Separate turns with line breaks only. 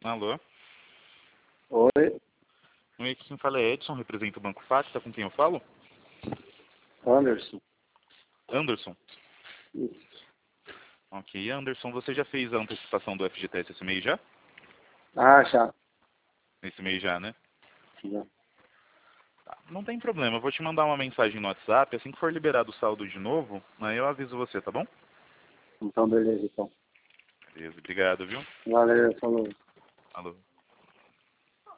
Alô?
Oi,
Oi, aqui quem fala é Edson, representa o Banco Facta, com quem eu falo?
Anderson.
Anderson.
Isso.
Ok, Anderson, você já fez a antecipação do FGTS esse mês já?
Ah, já.
Esse mês já, né?
Já.
Tá, não tem problema, eu vou te mandar uma mensagem no WhatsApp, assim que for liberado o saldo de novo, aí eu aviso você, tá bom?
Então, beleza, então.
Beleza, obrigado, viu?
Valeu, falou.
Alô.